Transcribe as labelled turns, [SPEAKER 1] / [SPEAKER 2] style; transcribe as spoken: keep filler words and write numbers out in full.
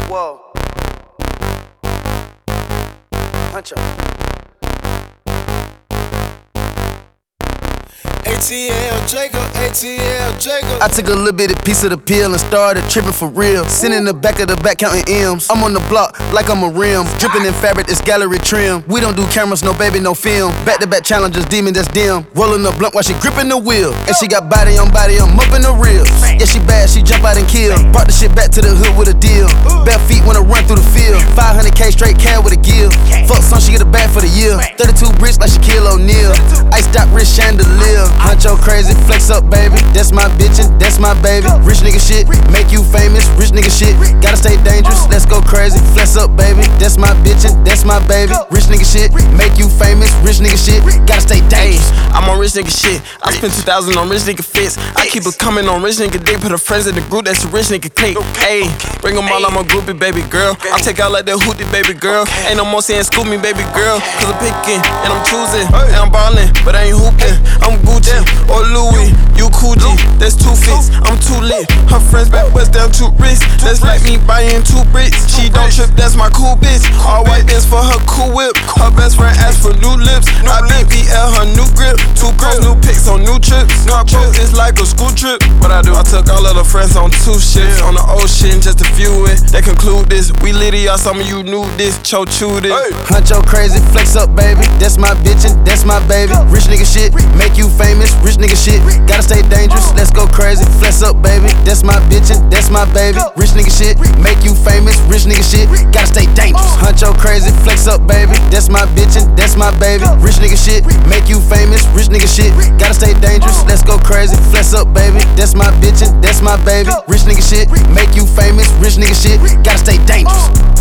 [SPEAKER 1] Whoa. Huncho.
[SPEAKER 2] A T L Jacob, A T L Jacob.
[SPEAKER 1] I took a little bit of piece of the pill and started tripping for real. Sitting in the back of the back counting M's. I'm on the block like I'm a rim. Dripping in fabric, it's gallery trim. We don't do cameras, no baby, no film. Back to back challenges, demon that's dim. Rolling the blunt while she gripping the wheel. And she got body on body, I'm up in the reels. Yeah, she bad, she jump out and kill. Brought the shit back to the hood with a deal. Bare feet when I run through the field. five hundred K straight cash with a gill. Fuck son, she get a bag for the year. thirty-two bricks like Shaquille O'Neal. Iced out wrist chandelier. Huncho crazy, flex up, baby. That's my bitchin', that's my baby. Rich nigga shit, make you famous. Rich nigga shit, gotta stay dangerous. Let's go crazy, flex up, baby. That's my bitchin', that's my baby. Rich nigga shit, make you famous. Rich nigga shit, gotta stay dangerous.
[SPEAKER 3] I'm on rich nigga shit. I spent two thousand on rich nigga fits. I keep it coming on rich nigga dick. Put her friends in the group, that's a rich nigga clique. Ayy, bring them all, I'm a groupie, baby girl. I take out like that hootie, baby girl. Ain't no more saying scoop me, baby girl. Cause I'm picking and I'm choosing. And I'm ballin', but I ain't hooping. I'm Gucci or Louis, you Coogee. That's two fits, I'm too lit. Her friends back bust down two wrists. That's like me buying two bricks. She don't trip, that's my cool bitch. All white dance for her cool whip. Her best friend asked for new lips. I been B L her new grip. Two girls, new pics on new trips. Our boat is like a school trip. What I do, I took all of the friends on two ships. On the ocean, just to view it. They conclude this. We litty, y'all, some of you knew this. Cho chewed it.
[SPEAKER 1] Huncho crazy, flex up, baby. That's my bitchin', that's my baby. Rich nigga shit, make you famous. Rich nigga shit, gotta stay dangerous. Let's go crazy, flex up, baby. That's my bitchin', that's my baby. Rich nigga shit, make you famous. Rich nigga shit, gotta stay dangerous. Huncho crazy, flex up, baby. That's my bitchin', that's my baby. Rich nigga shit, make you famous. Rich nigga shit, gotta stay dangerous. Let's go crazy, flex up, baby. That's my bitchin', that's my baby. Rich nigga shit, make you famous. Rich nigga shit, gotta stay dangerous.